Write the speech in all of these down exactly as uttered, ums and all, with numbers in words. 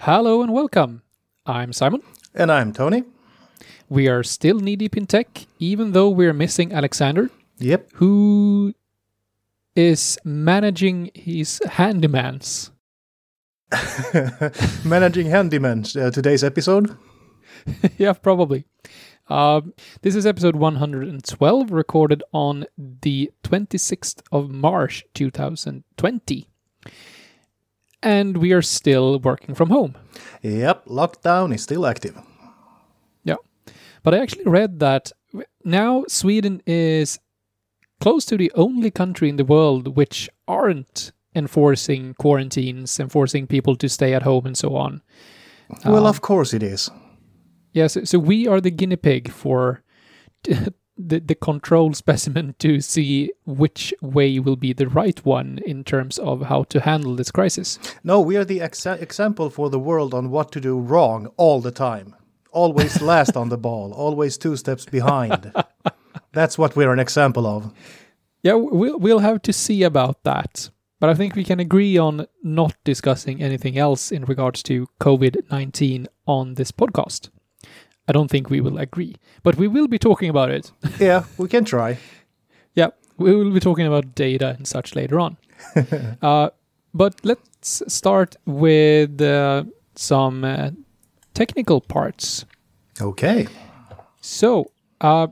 Hello and welcome. I'm Simon. And I'm Tony. We are still knee-deep in tech, even though we're missing Alexander. Yep. Who is managing his handymans. Managing handyman, uh, today's episode? Yeah, probably. Uh, this is episode one hundred twelve, recorded on the twenty-sixth of March, twenty twenty. And we are still working from home. Yep, lockdown is still active. Yeah. But I actually read that now Sweden is close to the only country in the world which aren't enforcing quarantines, enforcing people to stay at home and so on. Well, um, of course it is. Yes, yeah, so, so we are the guinea pig for the, the control specimen to see which way will be the right one in terms of how to handle this crisis. No, we are the exa- example for the world on what to do wrong all the time. Always last on the ball, always two steps behind. That's what we're an example of. Yeah, we'll, we'll have to see about that. But I think we can agree on not discussing anything else in regards to covid nineteen on this podcast. I don't think we will agree, but we will be talking about it. Yeah, we can try. Yeah, we will be talking about data and such later on. uh, but let's start with uh, some uh, technical parts. Okay. So, uh,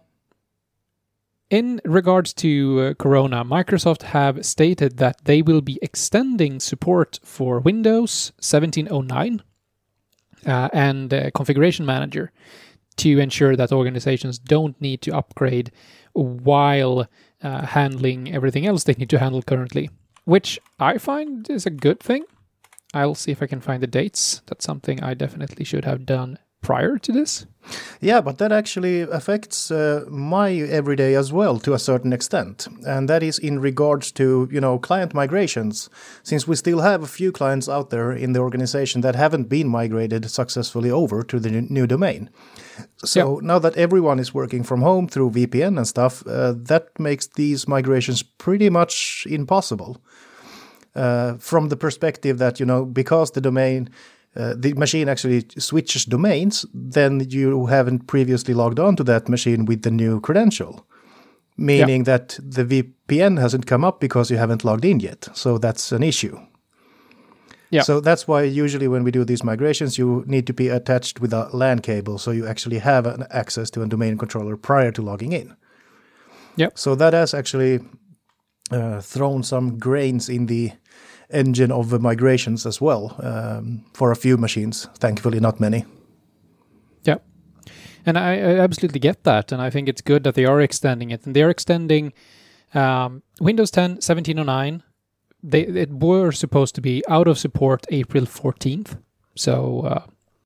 in regards to uh, Corona, Microsoft have stated that they will be extending support for Windows seventeen oh nine uh, and uh, Configuration Manager to ensure that organizations don't need to upgrade while uh, handling everything else they need to handle currently, which I find is a good thing. I'll see if I can find the dates. That's something I definitely should have done prior to this. Yeah, but that actually affects uh, my everyday as well to a certain extent. And that is in regards to, you know, client migrations. Since we still have a few clients out there in the organization that haven't been migrated successfully over to the new domain. So yep. Now that everyone is working from home through V P N and stuff, uh, that makes these migrations pretty much impossible. Uh, from the perspective that, you know, because the domain... Uh, the machine actually switches domains, then you haven't previously logged on to that machine with the new credential. Meaning yeah. that the V P N hasn't come up because you haven't logged in yet. So that's an issue. Yeah. So that's why usually when we do these migrations, you need to be attached with a LAN cable. So you actually have an access to a domain controller prior to logging in. Yeah. So that has actually uh, thrown some grains in the engine of the migrations as well, um, for a few machines, thankfully not many. Yeah, and I, I absolutely get that, and I think it's good that they are extending it, and they're extending um, Windows ten seventeen oh nine. They it were supposed to be out of support April fourteenth, so uh,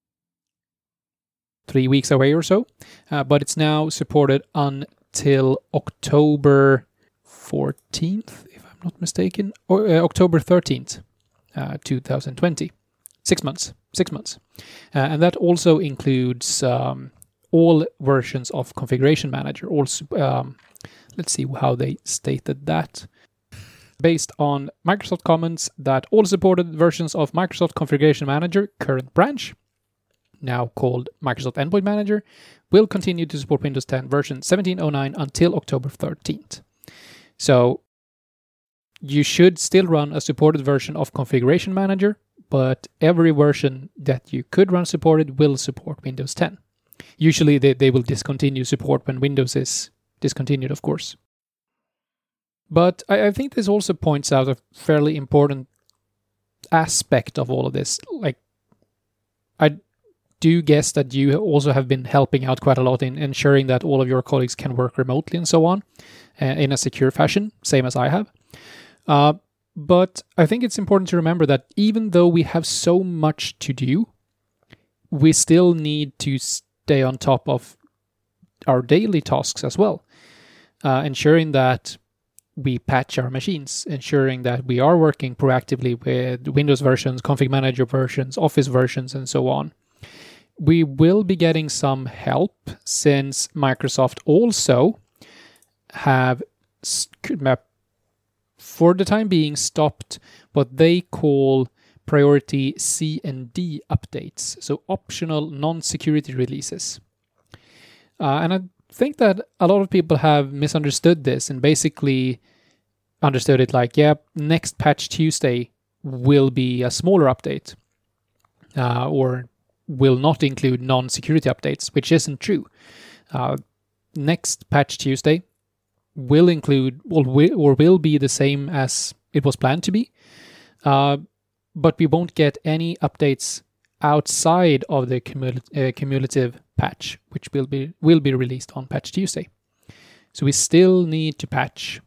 three weeks away or so, uh, but it's now supported until October fourteenth, not mistaken, or uh, October thirteenth, uh, twenty twenty. Six months. Six months. Uh, and that also includes um, all versions of Configuration Manager. Also, um, let's see how they stated that. Based on Microsoft comments that all supported versions of Microsoft Configuration Manager, current branch, now called Microsoft Endpoint Manager, will continue to support Windows ten version seventeen oh nine until October thirteenth. So, you should still run a supported version of Configuration Manager, but every version that you could run supported will support Windows ten. Usually they, they will discontinue support when Windows is discontinued, of course. But I, I think this also points out a fairly important aspect of all of this. Like, I do guess that you also have been helping out quite a lot in ensuring that all of your colleagues can work remotely and so on, uh, in a secure fashion, same as I have. Uh, but I think it's important to remember that even though we have so much to do, we still need to stay on top of our daily tasks as well. Uh, ensuring that we patch our machines, ensuring that we are working proactively with Windows versions, Config Manager versions, Office versions, and so on. We will be getting some help since Microsoft also have for the time being stopped what they call priority C and D updates, so optional non-security releases. Uh, and I think that a lot of people have misunderstood this and basically understood it like, yeah, next patch Tuesday will be a smaller update, uh, or will not include non-security updates, which isn't true. Uh, next patch Tuesday will include, or will, or will be the same as it was planned to be, uh, but we won't get any updates outside of the cumul- uh, cumulative patch, which will be will be released on patch Tuesday. So we still need to patch.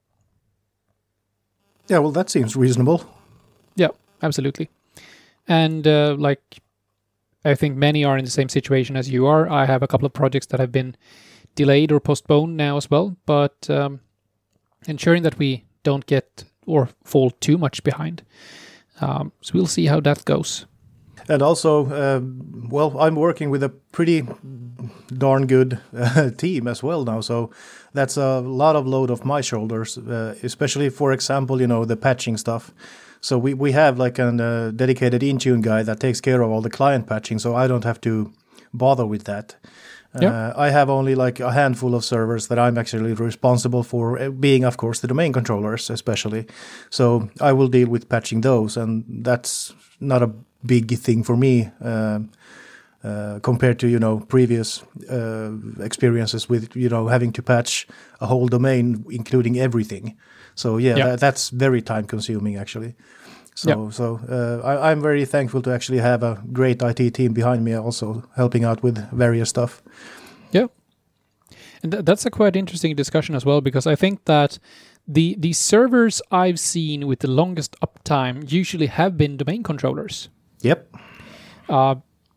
Yeah, well, that seems reasonable. Yeah, absolutely. And uh, like, I think many are in the same situation as you are. I have a couple of projects that have been delayed or postponed now as well, but um, ensuring that we don't get or fall too much behind. Um, so we'll see how that goes. And also, uh, well, I'm working with a pretty darn good uh, team as well now, so that's a lot of load off my shoulders, uh, especially, for example, you know, the patching stuff. So we, we have like a uh, dedicated Intune guy that takes care of all the client patching, so I don't have to bother with that. Yep. Uh, I have only like a handful of servers that I'm actually responsible for, being, of course, the domain controllers especially. So I will deal with patching those, and that's not a big thing for me uh, uh, compared to, you know, previous uh, experiences with, you know, having to patch a whole domain, including everything. So yeah, yep. that, that's very time consuming actually. So yep. so uh, I, I'm very thankful to actually have a great I T team behind me also helping out with various stuff. Yeah. And th- that's a quite interesting discussion as well, because I think that the the servers I've seen with the longest uptime usually have been domain controllers. Yep. Uh,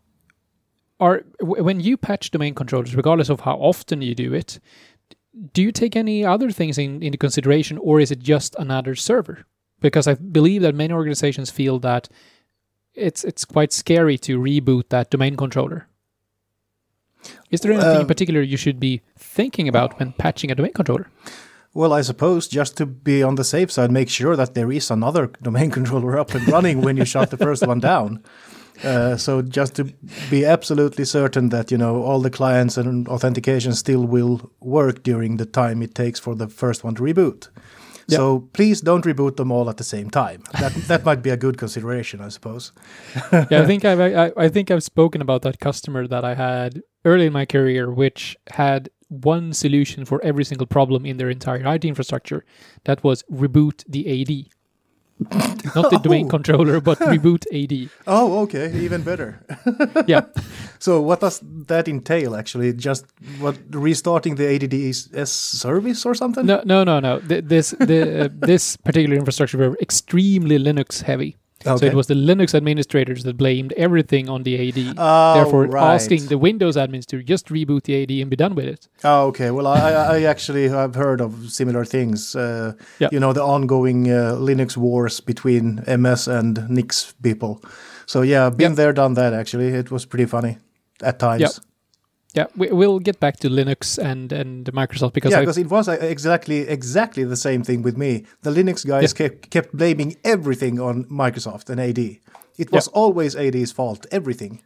are w- when you patch domain controllers, regardless of how often you do it, do you take any other things in, into consideration, or is it just another server? Because I believe that many organizations feel that it's it's quite scary to reboot that domain controller. Is there anything uh, in particular you should be thinking about when patching a domain controller? Well, I suppose just to be on the safe side, make sure that there is another domain controller up and running when you shut the first one down. Uh, so just to be absolutely certain that, you know, all the clients and authentication still will work during the time it takes for the first one to reboot. Yep. So please don't reboot them all at the same time. That that might be a good consideration, I suppose. yeah, I think I've I, I think I've spoken about that customer that I had early in my career, which had one solution for every single problem in their entire I T infrastructure. That was reboot the A D. Not the domain oh. controller, but reboot A D. Oh, okay, even better. yeah. So what does that entail, actually? Just what restarting the A D D S service or something? No, no, no, no. Th- this the, uh, this particular infrastructure were extremely Linux heavy. Okay. So it was the Linux administrators that blamed everything on the A D. Oh, Therefore, right. asking the Windows admins to just reboot the A D and be done with it. Oh, okay. Well, I, I actually have heard of similar things. Uh, yeah. You know, the ongoing uh, Linux wars between M S and Nix people. So yeah, been yep. there, done that, actually. It was pretty funny at times. Yep. Yeah, we, we'll get back to Linux and, and Microsoft because yeah, because it was exactly exactly the same thing with me. The Linux guys yeah. kept kept blaming everything on Microsoft and A D. It was yeah. always A D's fault, everything,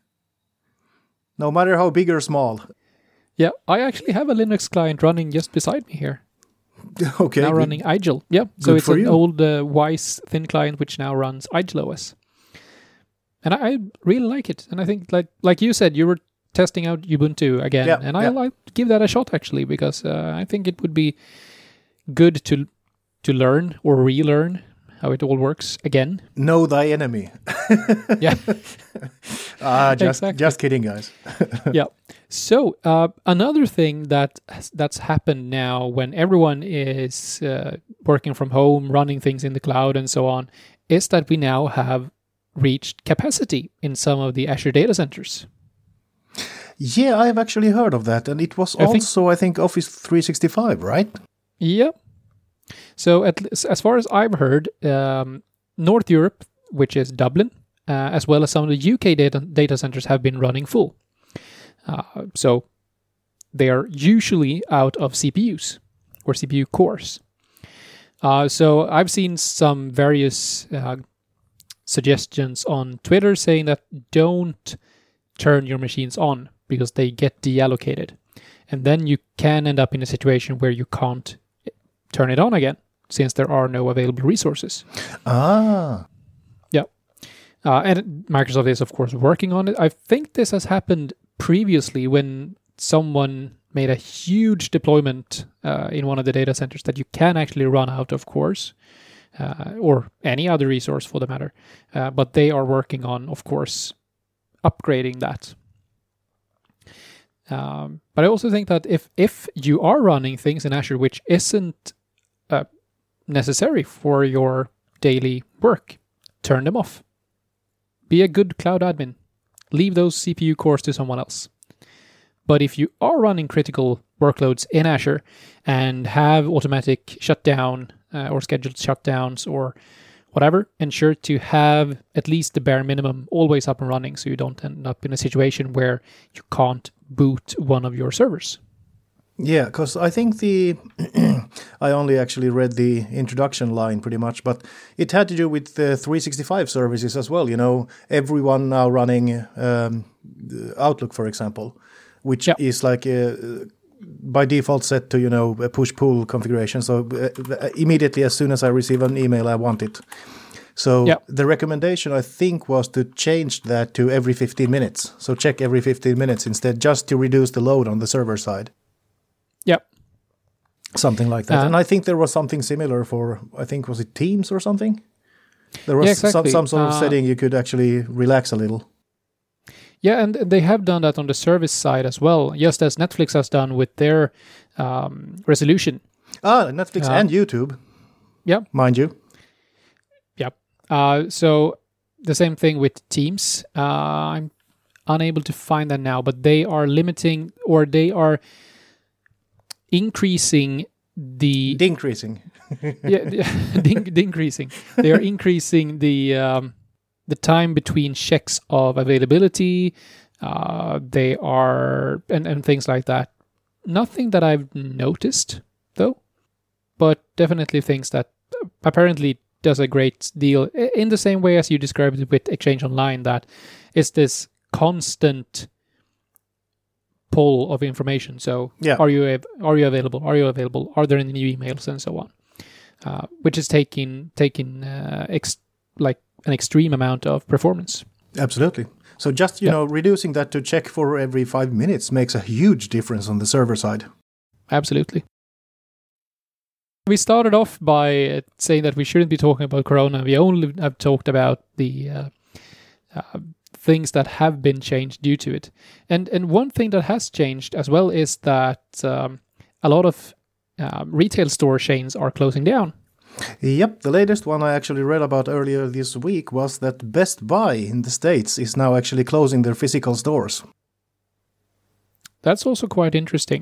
no matter how big or small. Yeah, I actually have a Linux client running just beside me here. Okay, now good. running Igel. Yeah, so good it's for an you. old uh, Wise thin client which now runs Igel O S, and I, I really like it. And I think, like like you said, you were testing out Ubuntu again, yeah, and yeah. I like to give that a shot actually, because uh, I think it would be good to to learn or relearn how it all works again. Know thy enemy. yeah. Ah, uh, just exactly. just kidding, guys. yeah. So uh, another thing that that's happened now, when everyone is uh, working from home, running things in the cloud, and so on, is that we now have reached capacity in some of the Azure data centers. Yeah, I have actually heard of that, and it was I also, think, I think, Office three sixty-five, right? Yeah. So at, as far as I've heard, um, North Europe, which is Dublin, uh, as well as some of the U K data, data centers have been running full. Uh, so they are usually out of C P Us or C P U cores. Uh, so I've seen some various uh, suggestions on Twitter saying that don't turn your machines on because they get deallocated. And then you can end up in a situation where you can't turn it on again since there are no available resources. Ah. Yeah. Uh, and Microsoft is, of course, working on it. I think this has happened previously when someone made a huge deployment uh, in one of the data centers that you can actually run out of course, uh, or any other resource for the matter. Uh, but they are working on, of course, upgrading that. Um, but I also think that if, if you are running things in Azure which isn't uh, necessary for your daily work, turn them off. Be a good cloud admin. Leave those C P U cores to someone else. But if you are running critical workloads in Azure and have automatic shutdown uh, or scheduled shutdowns or whatever, ensure to have at least the bare minimum always up and running so you don't end up in a situation where you can't boot one of your servers. Yeah, because I think the I only actually read the introduction line pretty much, but it had to do with the three sixty-five services as well. You know, everyone now running um, Outlook, for example, which yep. is like a, by default set to, you know, a push-pull configuration. So uh, immediately as soon as I receive an email, I want it. So yep. the recommendation, I think, was to change that to every fifteen minutes. So check every fifteen minutes instead, just to reduce the load on the server side. Yep. Something like that. Uh, and I think there was something similar for, I think, was it Teams or something? There was yeah, exactly. some, some sort of uh, setting you could actually relax a little. Yeah, and they have done that on the service side as well, just as Netflix has done with their um, resolution. Ah, Netflix uh, and YouTube. Yeah. Mind you. Yep. Uh, so the same thing with Teams. Uh, I'm unable to find that now, but they are limiting, or they are increasing the... Decreasing. yeah, decreasing. They are increasing the... Um, the time between checks of availability, uh, they are, and, and things like that. Nothing that I've noticed, though, but definitely things that apparently does a great deal in the same way as you described it with Exchange Online, that it's this constant pull of information. So, yeah. are you are you available? Are you available? Are there any new emails and so on? Uh, which is taking taking uh, ex- like. an extreme amount of performance. Absolutely. So just, you yeah. know, reducing that to check for every five minutes makes a huge difference on the server side. Absolutely. We started off by saying that we shouldn't be talking about Corona. We only have talked about the uh, uh, things that have been changed due to it. And and one thing that has changed as well is that um, a lot of uh, retail store chains are closing down. Yep, the latest one I actually read about earlier this week was that Best Buy in the States is now actually closing their physical stores. That's also quite interesting.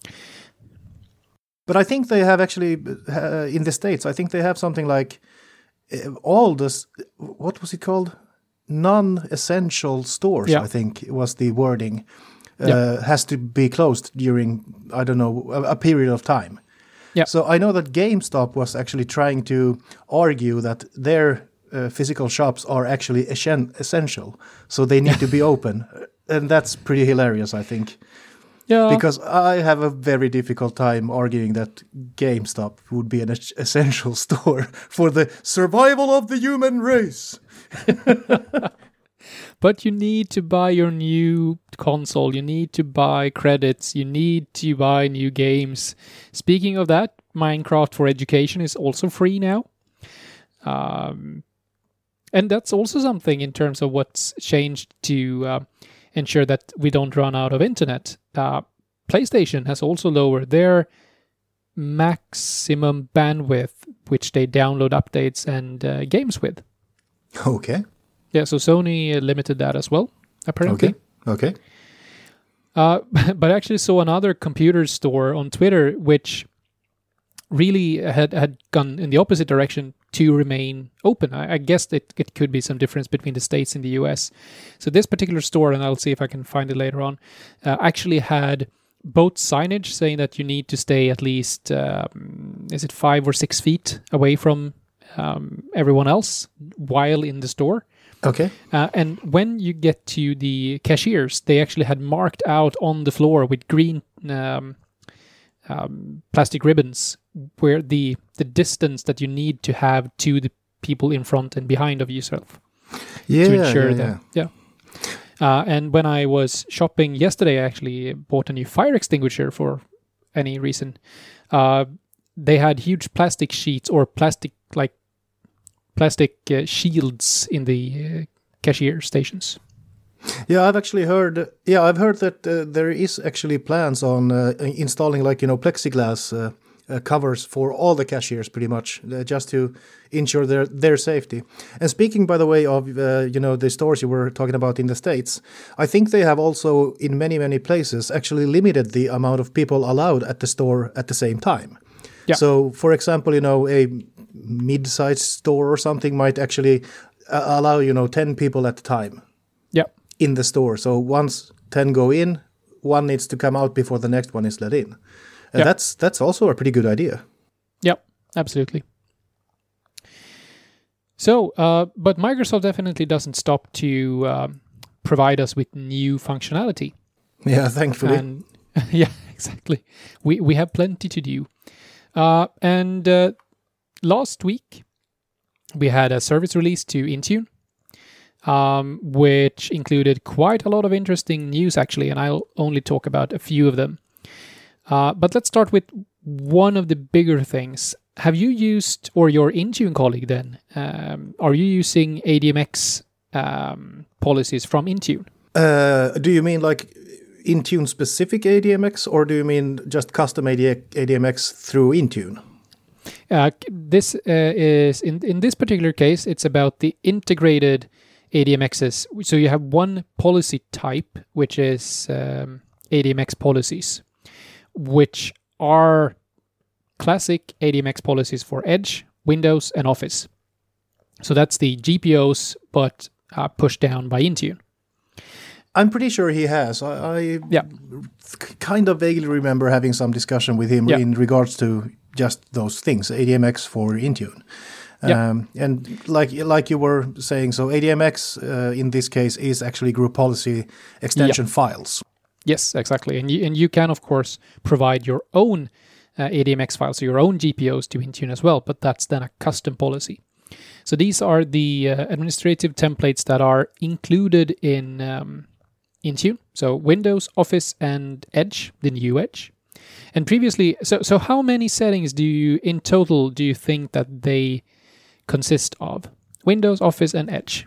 But I think they have actually, uh, in the States, I think they have something like uh, all this, what was it called? Non-essential stores, yeah. I think was the wording, uh, yeah. has to be closed during, I don't know, a, a period of time. Yeah. So I know that GameStop was actually trying to argue that their uh, physical shops are actually essential, so they need to be open, and that's pretty hilarious, I think. Yeah. Because I have a very difficult time arguing that GameStop would be an essential store for the survival of the human race. But you need to buy your new console, you need to buy credits, you need to buy new games. Speaking of that, Minecraft for Education is also free now. Um, and that's also something in terms of what's changed to uh, ensure that we don't run out of internet. Uh, PlayStation has also lowered their maximum bandwidth, which they download updates and uh, games with. Okay. Yeah, so Sony limited that as well, apparently. Okay, okay. Uh, but I actually saw another computer store on Twitter which really had, had gone in the opposite direction to remain open. I, I guess it, it could be some difference between the States and the U S. So this particular store, and I'll see if I can find it later on, uh, actually had both signage saying that you need to stay at least, um, is it five or six feet away from um, everyone else while in the store. Okay. Uh, and when you get to the cashiers, they actually had marked out on the floor with green um, um, plastic ribbons where the the distance that you need to have to the people in front and behind of yourself. Yeah, to ensure yeah, that, yeah. yeah. Uh, and when I was shopping yesterday, I actually bought a new fire extinguisher for any reason. Uh, they had huge plastic sheets or plastic like plastic uh, shields in the uh, cashier stations. Yeah, I've actually heard. Yeah, I've heard that uh, there is actually plans on uh, installing like you know plexiglass uh, uh, covers for all the cashiers, pretty much, uh, just to ensure their their safety. And speaking, by the way, of uh, you know the stores you were talking about in the States, I think they have also in many many places actually limited the amount of people allowed at the store at the same time. Yeah. So, for example, you know a mid-sized store or something might actually uh, allow you know ten people at a time. Yeah. In the store. So once ten go in, one needs to come out before the next one is let in. And Yeah. that's that's also a pretty good idea. Yeah, absolutely. So, uh, but Microsoft definitely doesn't stop to um, provide us with new functionality. Yeah, thankfully. And yeah, exactly. We we have plenty to do. Uh, and uh, last week we had a service release to Intune, um, which included quite a lot of interesting news actually, and I'll only talk about a few of them. Uh, but let's start with one of the bigger things. Have you used, or your Intune colleague then, um, are you using A D M X um, policies from Intune? Uh, do you mean like Intune specific A D M X, or do you mean just custom A D M X through Intune? Uh, this uh, is, in, in this particular case, it's about the integrated A D M Xs. So you have one policy type, which is um, A D M X policies, which are classic A D M X policies for Edge, Windows, and Office. So that's the G P Os, but uh, pushed down by Intune. I'm pretty sure he has. I, I Yeah. kind of vaguely remember having some discussion with him Yeah. in regards to just those things, A D M X for Intune. Yeah. Um, and like like you were saying, so A D M X uh, in this case is actually group policy extension files. Yes, exactly. And you, and you can, of course, provide your own uh, A D M X files, so your own G P Os to Intune as well, but that's then a custom policy. So these are the uh, administrative templates that are included in um, Intune. So Windows, Office, and Edge, the new Edge. And previously, so so how many settings do you, in total, do you think that they consist of? Windows, Office, and Edge.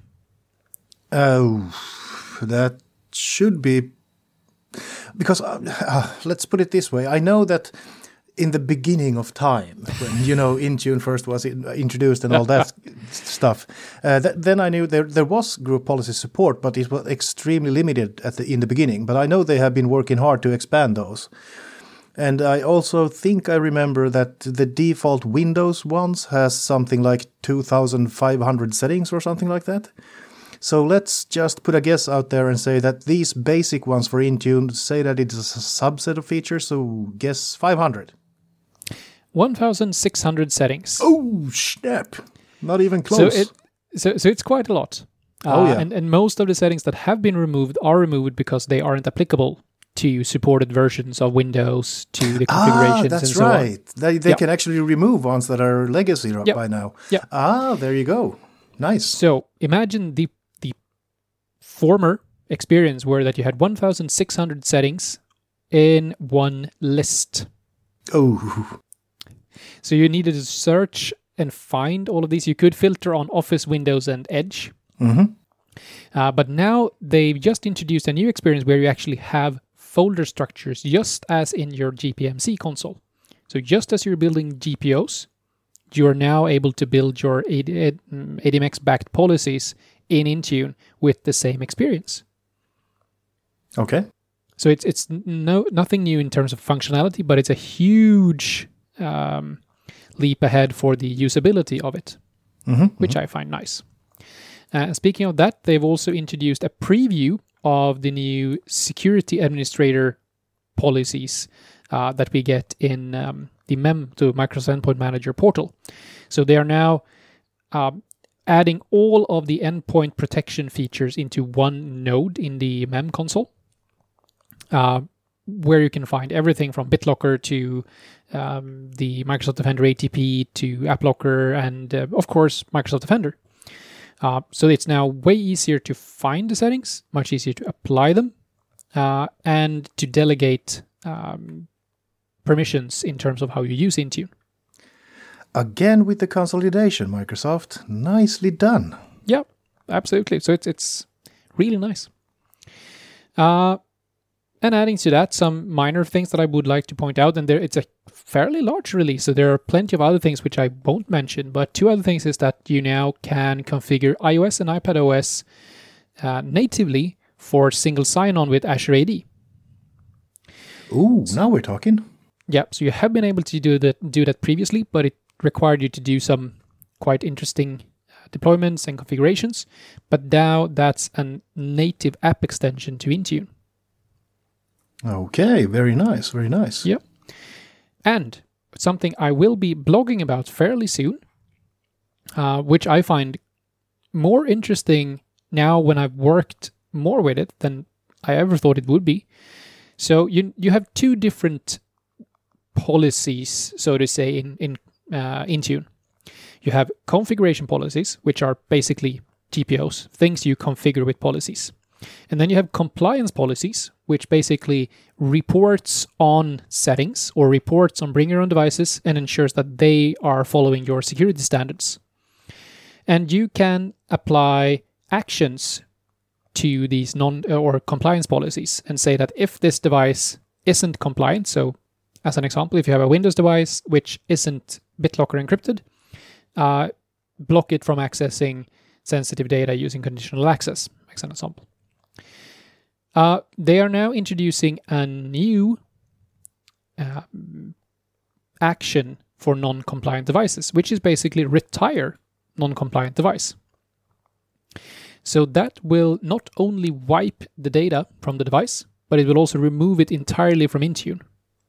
Oh, that should be... Because, uh, uh, let's put it this way. I know that in the beginning of time, when, you know, Intune first was in, introduced and all that stuff, uh, th- then I knew there there was group policy support, but it was extremely limited at the in the beginning. But I know they have been working hard to expand those. And I also think I remember that the default Windows ones has something like two thousand five hundred settings or something like that. So let's just put a guess out there and say that these basic ones for Intune say that it's a subset of features, so guess five hundred. one thousand six hundred settings. Oh, snap. Not even close. So, it, so, so it's quite a lot. Oh, Uh, yeah. and, and most of the settings that have been removed are removed because they aren't applicable to supported versions of Windows, to the Ah, configurations that's and so on. right. They, they Yeah. can actually remove ones that are legacy Yeah. by now. Yeah. Ah, there you go. Nice. So imagine the the former experience where that you had one thousand six hundred settings in one list. Oh, So you needed to search and find all of these. You could filter on Office, Windows, and Edge. mm-hmm. Uh, but now they've just introduced a new experience where you actually have folder structures just as in your G P M C console. So just as you're building G P Os, you are now able to build your A D M X-backed policies in Intune with the same experience. Okay. So it's it's no nothing new in terms of functionality, but it's a huge um, leap ahead for the usability of it, Mm-hmm. which I find nice. Uh, speaking of that, they've also introduced a preview of the new security administrator policies uh, that we get in um, the M E M to Microsoft Endpoint Manager portal. So they are now um, adding all of the endpoint protection features into one node in the M E M console, uh, where you can find everything from BitLocker to um, the Microsoft Defender A T P to AppLocker and, uh, of course, Microsoft Defender. Uh, so it's now way easier to find the settings, much easier to apply them, uh, and to delegate um, permissions in terms of how you use Intune. Again with the consolidation, Microsoft. Nicely done. Yeah, absolutely. So it's it's really nice. Uh, and adding to that, some minor things that I would like to point out, and there it's a fairly large release, so there are plenty of other things which I won't mention, but two other things is that you now can configure iOS and iPadOS uh, natively for single sign-on with Azure A D. Ooh, so, now we're talking. Yeah, so you have been able to do that, do that previously, but it required you to do some quite interesting deployments and configurations, but now that's a native app extension to Intune. Okay, very nice, very nice. Yep. And something I will be blogging about fairly soon, uh, which I find more interesting now when I've worked more with it than I ever thought it would be. So you you have two different policies, so to say, in, in uh, Intune. You have configuration policies, which are basically G P Os, things you configure with policies. And then you have compliance policies, which basically reports on settings or reports on bring your own devices and ensures that they are following your security standards. And you can apply actions to these non or compliance policies and say that if this device isn't compliant, so as an example, if you have a Windows device which isn't BitLocker encrypted, uh, block it from accessing sensitive data using conditional access, as an example. Uh, they are now introducing a new uh, action for non-compliant devices, which is basically retire non-compliant device. So that will not only wipe the data from the device, but it will also remove it entirely from Intune.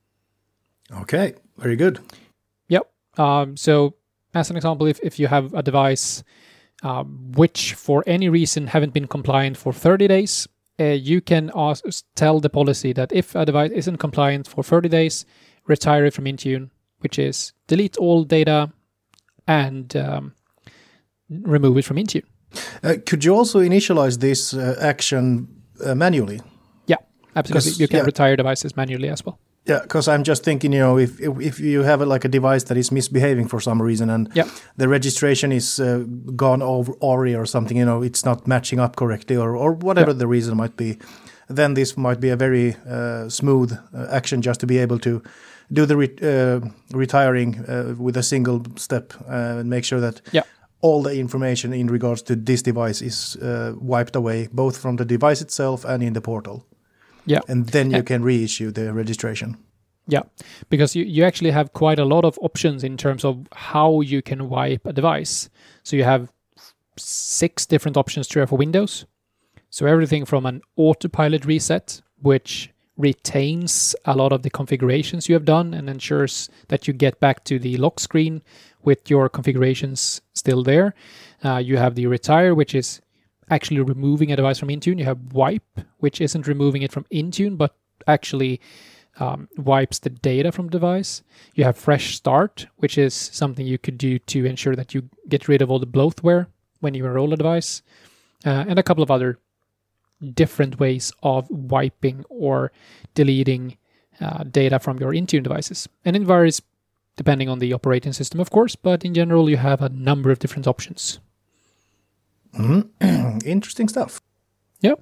Okay, very good. Yep. Um, so as an example, if, if you have a device um, which for any reason haven't been compliant for thirty days, Uh, you can ask, tell the policy that if a device isn't compliant for thirty days, retire it from Intune, which is delete all data and um, remove it from Intune. Uh, could you also initialize this uh, action uh, manually? Yeah, absolutely. You can yeah. retire devices manually as well. Yeah, because I'm just thinking, you know, if, if if you have a, like a device that is misbehaving for some reason and yep. the registration is uh, gone over awry or something, you know, it's not matching up correctly or, or whatever yep. the reason might be, then this might be a very uh, smooth uh, action just to be able to do the re- uh, retiring uh, with a single step uh, and make sure that yep. all the information in regards to this device is uh, wiped away, both from the device itself and in the portal. Yeah. And then you can reissue the registration. Yeah, because you, you actually have quite a lot of options in terms of how you can wipe a device. So you have six different options to for Windows. So everything from an autopilot reset, which retains a lot of the configurations you have done and ensures that you get back to the lock screen with your configurations still there. Uh, you have the retire, which is actually removing a device from Intune. You have wipe, which isn't removing it from Intune, but actually um, wipes the data from the device. You have fresh start, which is something you could do to ensure that you get rid of all the bloatware when you enroll a device, uh, and a couple of other different ways of wiping or deleting uh, data from your Intune devices. And it varies depending on the operating system, of course, but in general, you have a number of different options. Mm-hmm. Interesting stuff. Yep.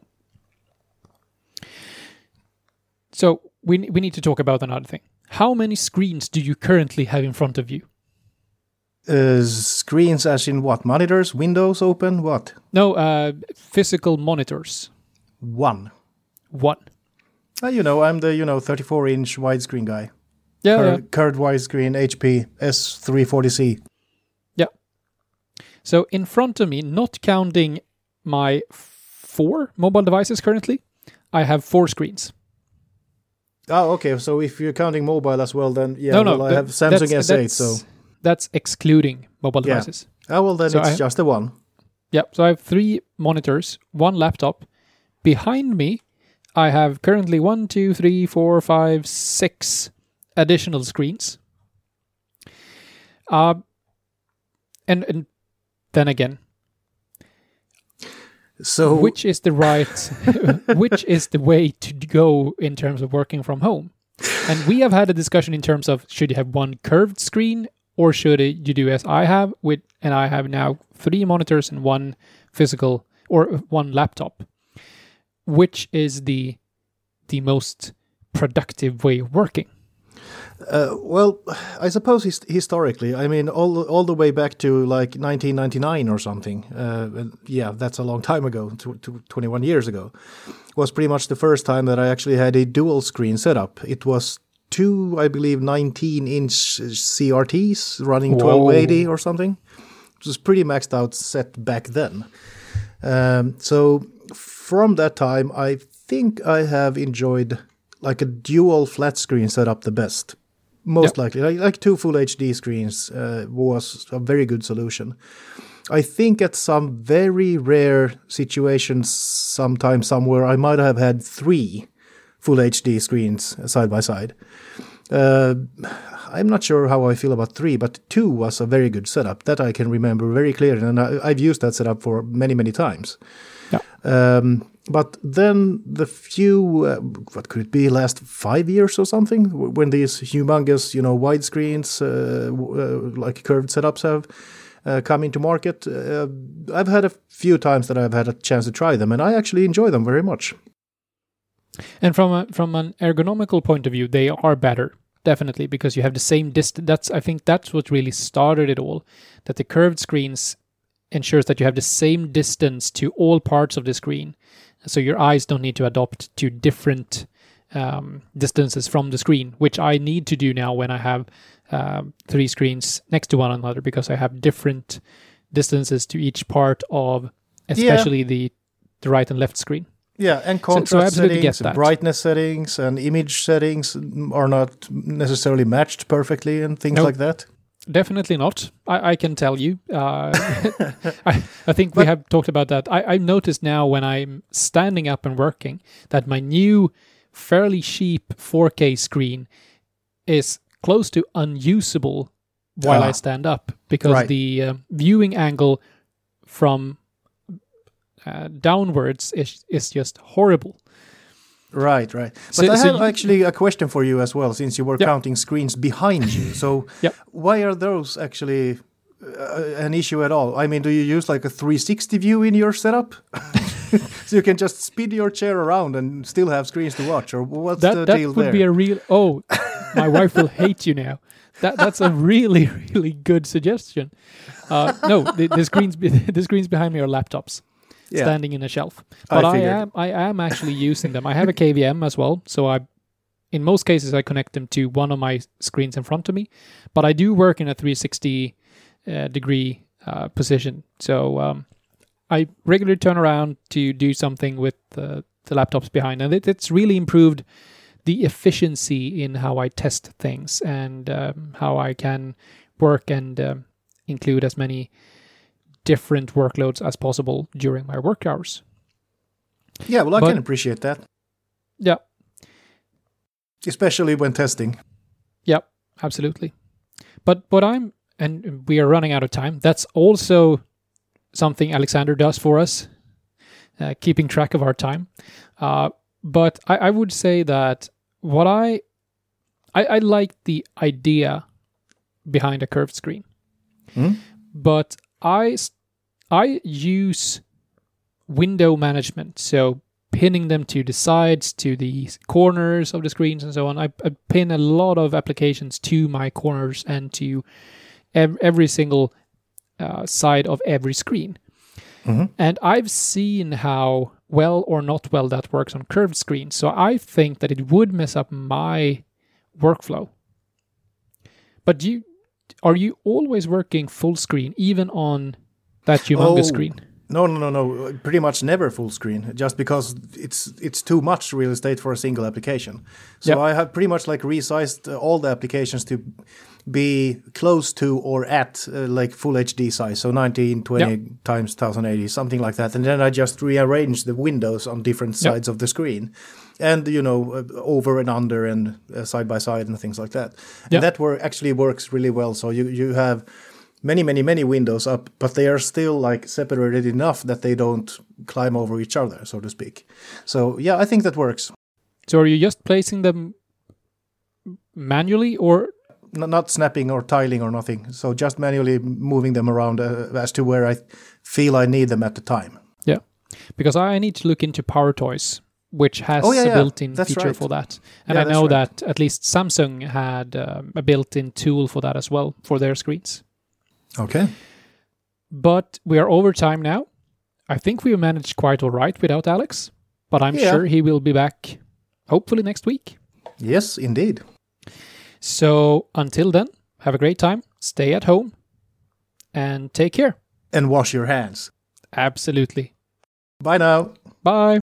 So we we need to talk about another thing. How many screens do you currently have in front of you? Uh, screens as in what? Monitors, windows open, what? No, uh, physical monitors. One. One. Uh, you know, I'm the, you know, thirty-four inch widescreen guy. Yeah, Cur- yeah. Curved widescreen, H P, S three forty C. Yeah. So in front of me, not counting my four mobile devices currently, I have four screens. Oh, okay. So if you're counting mobile as well, then yeah, no, no, well, I that, have Samsung that's, S eight. That's, so that's excluding mobile Yeah. devices. Oh, well, then So it's I- just the one. Yeah, so I have three monitors, one laptop. Behind me, I have currently one, two, three, four, five, six additional screens. Uh, and, and then again, So, which is the right, which is the way to go in terms of working from home? And we have had a discussion in terms of should you have one curved screen or should you do as I have with, and I have now three monitors and one physical or one laptop. Which is the the most productive way of working? Uh, well, I suppose his- historically, I mean, all all the way back to like nineteen ninety-nine or something. Uh, and yeah, that's a long time ago, to, to twenty-one years ago. Was pretty much the first time that I actually had a dual screen setup. It was two, I believe, nineteen inch C R Ts running Whoa. twelve eighty or something. It was pretty maxed out set back then. Um, so from that time, I think I have enjoyed like a dual flat screen setup the best. Most Yep. likely, like, like two full H D screens uh, was a very good solution. I think at some very rare situations, sometime somewhere, I might have had three full H D screens side by side. Uh, I'm not sure how I feel about three, but two was a very good setup. That I can remember very clearly, and I, I've used that setup for many, many times. Yeah. Um, but then the few, uh, what could it be, last five years or something, w- when these humongous, you know, widescreens, uh, w- uh, like curved setups have uh, come into market, uh, I've had a few times that I've had a chance to try them, and I actually enjoy them very much. And from a, from an ergonomical point of view, they are better, definitely, because you have the same distance. That's I think that's what really started it all. That the curved screens ensures that you have the same distance to all parts of the screen, so your eyes don't need to adopt to different um, distances from the screen, which I need to do now when I have um, three screens next to one another, because I have different distances to each part of, especially the the right and left screen. Yeah, and So- so I contrast absolutely get settings, that. brightness settings, and image settings are not necessarily matched perfectly and things Nope. like that. Definitely not. I, I can tell you. Uh, I, I think we But- have talked about that. I, I notice now when I'm standing up and working that my new fairly cheap four K screen is close to unusable while I Ah. stand up, because Right. the uh, viewing angle from uh, downwards is, is just horrible. Right, right. But So- I so have you- actually a question for you as well, since you were Yeah. counting screens behind you. So, Yeah. why are those actually uh, an issue at all? I mean, do you use like a three sixty view in your setup? So you can just spin your chair around and still have screens to watch, or what's That the that deal would there? be a real. Oh, my wife will hate you now. That that's a really really good suggestion. Uh, no, the, the screens be, the screens behind me are laptops Yeah. standing in a shelf. I But I, figured. am I am actually using them. I have a K V M as well, so I, in most cases, I connect them to one of my screens in front of me. But I do work in a three sixty uh, degree uh, position, so um, I regularly turn around to do something with the, the laptops behind, and it, it's really improved the efficiency in how I test things and um, how I can work and um, include as many different workloads as possible during my work hours. Yeah, well, I But- can appreciate that, Yeah, especially when testing. yeah, absolutely. But what I'm, and we are running out of time, that's also something Alexander does for us, uh, keeping track of our time. Uh, but I, I would say that what I, I, I like the idea behind a curved screen, Hmm? but I, s- I use window management. So pinning them to the sides, to the corners of the screens and so on. I, I pin a lot of applications to my corners and to ev- every single uh, side of every screen. Mhm. And I've seen how well or not well that works on curved screens. So I think that it would mess up my workflow. But do you, are you always working full screen, even on that humongous Oh. screen? No, no, no, no. Pretty much never full screen, just because it's it's too much real estate for a single application. So Yep. I have pretty much like resized uh, all the applications to be close to or at uh, like full H D size, so nineteen twenty Yep. times ten eighty, something like that. And then I just rearrange the windows on different Yep. sides of the screen, and you know, uh, over and under and uh, side by side and things like that. Yep. And that wor- actually works really well. So you you have many, many, many windows up, but they are still like separated enough that they don't climb over each other, so to speak. So yeah, I think that works. So are you just placing them manually, or N- not snapping or tiling or nothing. So just manually moving them around uh, as to where I feel I need them at the time. yeah? Because I need to look into Power Toys, which has Oh, yeah, a yeah. built-in That's feature right. for that, and Yeah, I that's know right. that at least Samsung had um, a built-in tool for that as well for their screens. Okay. But we are over time now. I think we managed quite all right without Alex, but I'm Yeah. sure he will be back hopefully next week. Yes, indeed. So until then, have a great time, stay at home, and take care. And wash your hands. Absolutely. Bye now. Bye.